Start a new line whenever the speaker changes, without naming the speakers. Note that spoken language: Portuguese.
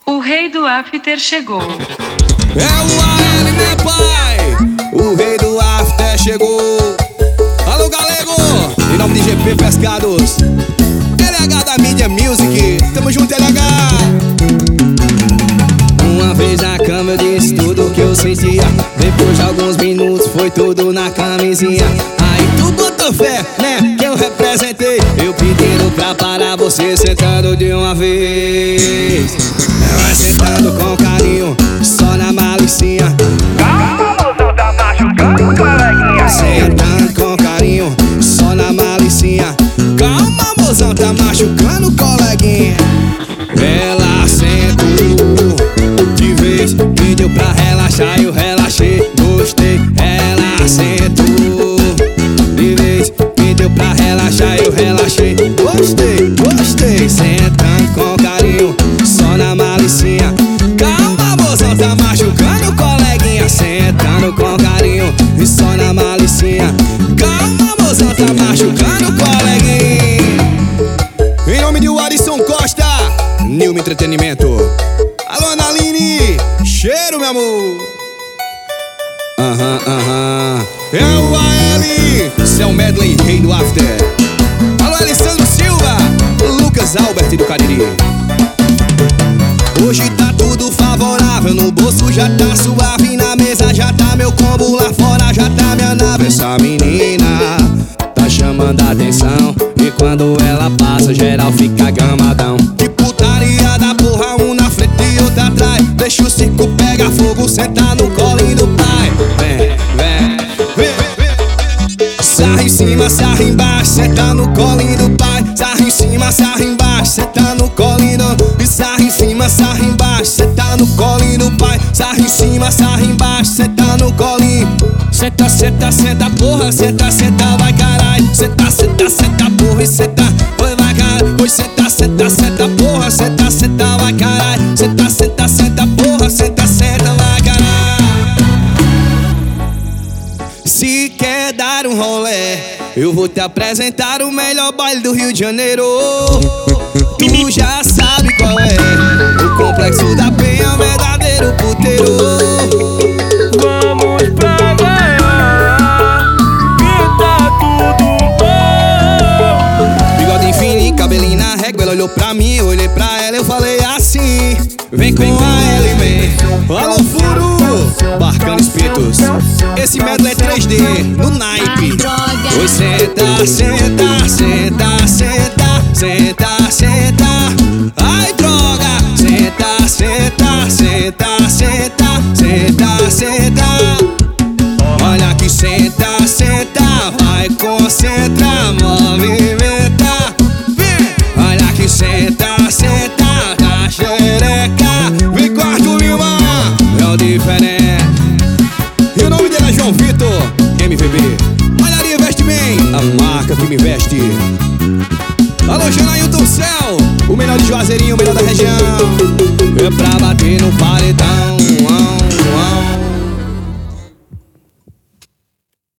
O rei do after chegou.
É o AL, né, pai? O rei do after chegou. Alô, galego! Em nome de GP Pescados, LH da Mídia Music. Tamo junto, LH! Uma vez na cama eu disse tudo o que eu sentia. Depois de alguns minutos foi tudo na camisinha. Aí tu botou fé, né, que eu representei. Eu pedindo pra parar, você sentando de uma vez. Vai sentando com carinho, só na malicinha.
Calma, mozão, tá machucando, coleguinha.
Sentando com carinho, só na malicinha. Calma, mozão, tá machucando, coleguinha. Ela sentou de vez, pediu pra relaxar, eu relaxei, gostei. Ela sentou de vez, pediu pra relaxar, eu relaxei, gostei, gostei. Sentando com carinho, só na malicinha. Calma, mozão, tá machucando, coleguinha. Sentando com carinho e só na malicinha. Calma, mozão, tá machucando, coleguinha. Em nome de Alisson Costa, Nilma Entretenimento. Alô, Analine, cheiro, meu amor. É o AL, Céu Medley, rei do after. Alô, Alessandro Silva, Lucas Albert do Cariri. Hoje tá tudo favorável, no bolso já tá suave, na mesa já tá meu combo, lá fora já tá minha nave. Essa menina tá chamando a atenção, e quando ela passa geral fica gamadão. Que putaria da porra, um na frente e outro atrás. Deixa o circo pegar fogo, senta no colinho do pai. Vem, vem, vem, vem. Sarra em cima, sarra embaixo, senta no colinho do pai. Sarra em cima, sarra embaixo, senta no colinho do... E sarra em cima, sarra embaixo, senta no colinho do pai. Sarra em cima, sarra embaixo, senta no colinho. Senta, senta, senta, porra, senta, senta, vai caralho. Senta, senta, senta, porra, e senta, vai caralho. Pois senta, senta, senta, porra, senta, senta, vai caralho. Senta, senta, senta, porra, senta, senta, vai caralho. Se quer dar um rolê, eu vou te apresentar o melhor baile do Rio de Janeiro. Tu já sabe qual é, o Complexo da Penha, verdadeiro puteiro.
Vamos pra ganhar, que tá tudo bom.
Bigode fininho, cabelinho na régua, ela olhou pra mim, eu olhei pra ela, eu falei assim: vem com a L-Man. Alô, Furu, Barcando Espíritos. Esse medley é 3D, no naipe. Oi, senta, senta, senta, senta, senta, senta. Ai, droga. Senta, senta, senta, senta, senta, senta. Olha que senta, senta, vai, concentra, movimenta. Vem. Olha que senta, senta, da xereca. Vem com Arthur Lima, é o diferente. E o nome dele é João Vitor, MVB. Malharia Veste Bem, a marca que me veste. Alô, Janailton Céu, o melhor de Juazeirinho, o melhor da região. É pra bater no paredão.